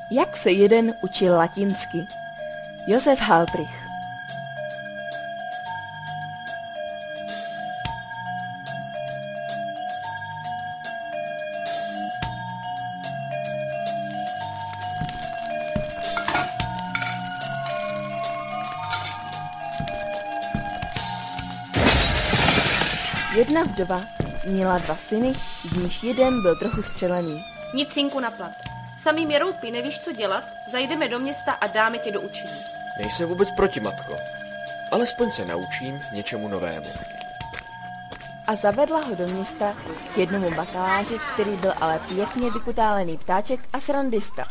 Jak se jeden učil latinsky. Josef Haltrich. Jedna vdova měla 2 syny, z níž jeden byl trochu střelený. Nic, synku, na plat. Samým jeroupy, nevíš, co dělat? Zajdeme do města a dáme tě do učení. Nejsem vůbec proti, matko. Alespoň se naučím něčemu novému. A zavedla ho do města k jednomu bakaláři, který byl ale pěkně vykutálený ptáček a srandista.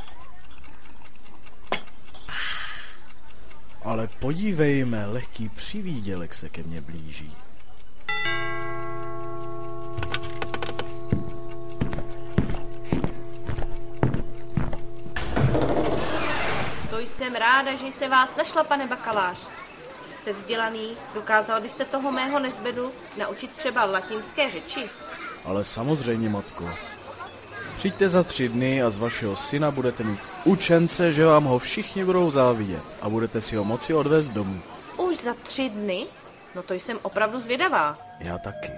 Ale podívejme, lehký přivídělek se ke mně blíží. To jsem ráda, že se vás našla, pane bakalář. Jste vzdělaný, dokázal byste toho mého nezbedu naučit třeba latinské řeči? Ale samozřejmě, matko. Přijďte za 3 dny a z vašeho syna budete mít učence, že vám ho všichni budou závidět a budete si ho moci odvést domů. Už za 3 dny? No to jsem opravdu zvědavá. Já taky.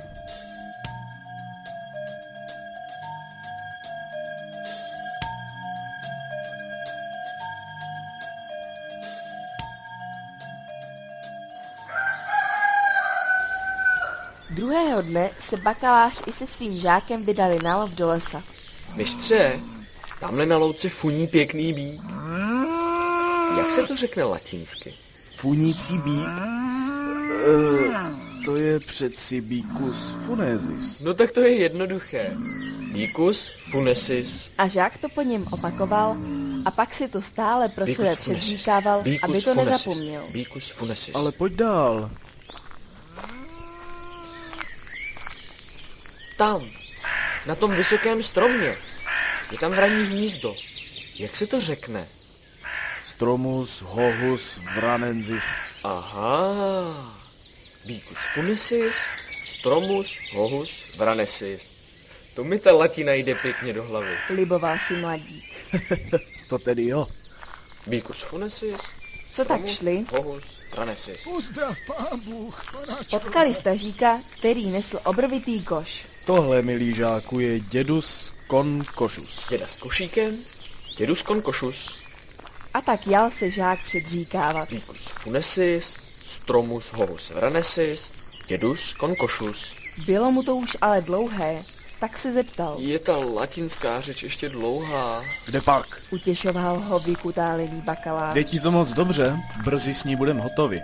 Druhého dne se bakalář i se svým žákem vydali na lov do lesa. Mistře, tamhle na louce funí pěkný bík. Jak se to řekne latinsky? Funící bík? To je přeci Bicus funesis. No tak to je jednoduché. Bicus funesis. A žák to po něm opakoval a pak si to stále pro sebe předříkával, aby to nezapomněl. Bicus funesis. Ale pojď dál. Tam, na tom vysokém stromě, je tam hraní hnízdo. Jak se to řekne? Stromus hohus vranensis. Aha. Bicus funesis, stromus hohus vranesis. To mi ta latina jde pěkně do hlavy. Liboval si mladík. To tedy jo. Bicus funesis, Co tak šli? hohus vranesis. Pozdrav, pán Bůh, panáčku. Potkali staříka, který nesl obrovitý koš. Tohle, milý žáku, je dědus con košus. Děda s košíkem, dědus con košus. A tak jal se žák předříkávat. Bicus funesis, stromus hohus vranesis, dědus con košus. Bylo mu to už ale dlouhé, tak se zeptal. Je ta latinská řeč ještě dlouhá? Kde pak? Utěšoval ho vykutálený bakalář. Jde ti to moc dobře, brzy s ní budem hotovi.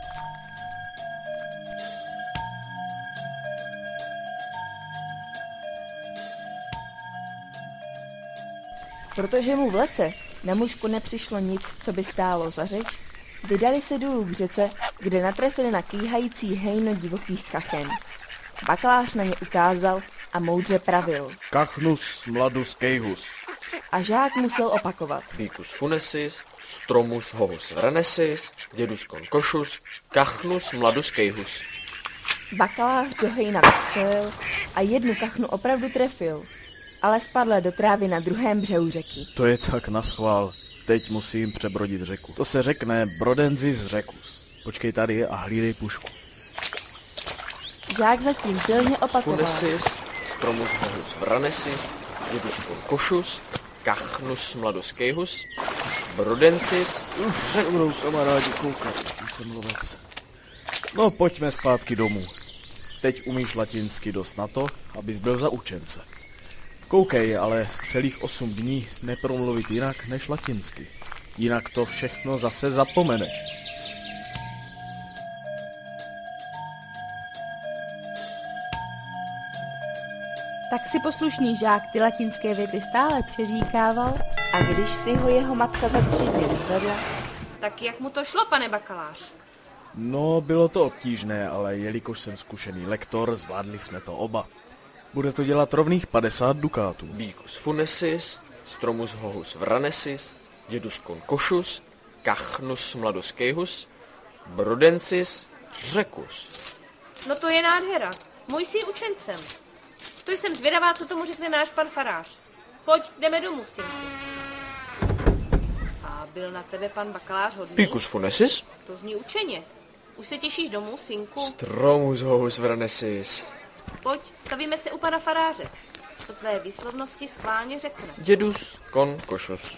Protože mu v lese na mužku nepřišlo nic, co by stálo za řeč, vydali se dolů k řece, kde natrefili na kýhající hejno divokých kachen. Bakalář na ně ukázal a moudře pravil. Cachnus mladus kejhus. A žák musel opakovat. Bicus funesis, stromus hohus vranesis, dědus con košus, cachnus mladus kejhus. Bakalář do hejna vystřelil a jednu kachnu opravdu trefil, ale spadla do trávy na druhém břehu řeky. To je tak naschvál. Teď musím přebrodit řeku. To se řekne Brodensis recus. Počkej tady a hlídej pušku. Žák zatím pilně opakoval. Funesis, stromus hohus vranesis, dědus con košus, cachnus mladus kejhus, brodensis, Budou kamarádi koukat, jsem lovec. No, pojďme zpátky domů. Teď umíš latinsky dost na to, abys byl za učence. Koukej, ale celých 8 dní nepromluvit jinak než latinsky. Jinak to všechno zase zapomeneš. Tak si poslušný žák ty latinské věty stále přeříkával a když si ho jeho matka za 3 dny vyzvedla, Tak jak mu to šlo, pane bakalář? No, bylo to obtížné, ale jelikož jsem zkušený lektor, zvládli jsme to oba. Bude to dělat rovných 50 dukátů. Bicus funesis, stromus hohus vranesis, dědus con košus, cachnus mladus kejhus, brodensis recus. No to je nádhera. Můj jsi učencem. To jsem zvědavá, co tomu řekne náš pan farář. Pojď, jdeme domů, synku. A byl na tebe pan bakalář hodný? Picus funesis, To zní učeně. Už se těšíš domů, synku? stromus hohus vranesis, Pojď, stavíme se u pana faráře. To tvé výslovnosti schválně řekne. dědus con cošus.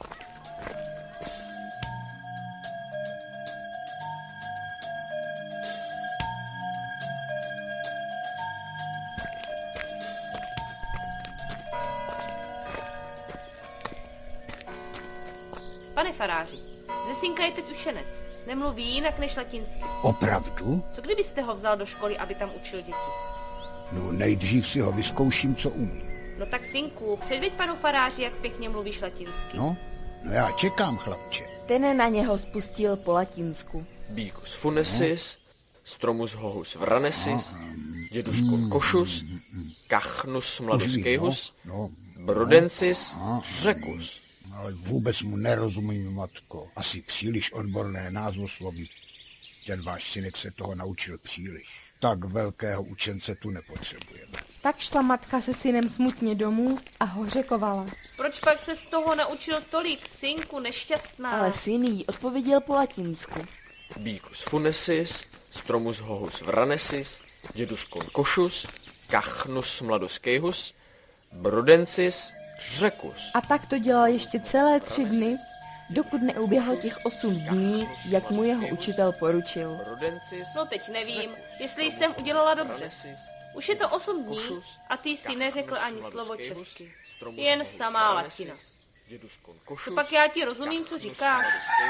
Pane faráři, ze synka je teď učenec. Nemluví jinak než latinsky. Opravdu? Co kdybyste ho vzal do školy, aby tam učil děti? No nejdřív si ho vyzkouším, co umí. No tak synku, předvěď panu faráři, jak pěkně mluvíš latinsky. No já čekám, chlapče. Ten na něho spustil po latinsku. Bicus funesis, stromus hohus vranesis, dědus con cošus, cachnus mladus Už vím, quejus, no. brodensis řecus. Ale vůbec mu nerozumím, matko. Asi příliš odborné názvosloví. Ten váš synek se toho naučil příliš. Tak velkého učence tu nepotřebujeme. Tak šla matka se synem smutně domů a hořekovala. Proč pak se z toho naučil tolik, synku, nešťastná? Ale syn jí odpověděl po latinsku. Bicus funesis, stromus hohus vranesis, dědus con cošus, cachnus mladus quejus, brodensis řecus. A tak to dělal ještě celé 3 dny, dokud neuběhlo těch 8 dní, jak mu jeho učitel poručil. Brodensis No teď nevím, jestli jsem udělala dobře. vranesis, Už je to 8 dní a ty jsi neřekl ani slovo česky. Jen samá latina. dědus con To cošus, pak já ti rozumím, co říkáš.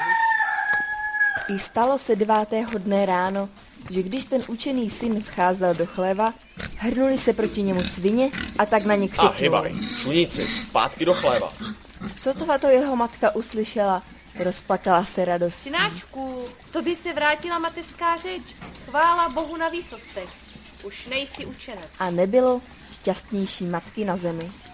I stalo se 9. dne ráno, že když ten učený syn vcházel do chléva, hrnuli se proti němu svině a tak na ně A křiknul. hybaj, šuníci, zpátky do chléva. Sotva to jeho matka uslyšela, rozplakala se radost. Synáčku, tobě se vrátila mateřská řeč. Chvála Bohu na výsostech. Už nejsi učenec. A nebylo šťastnější matky na zemi.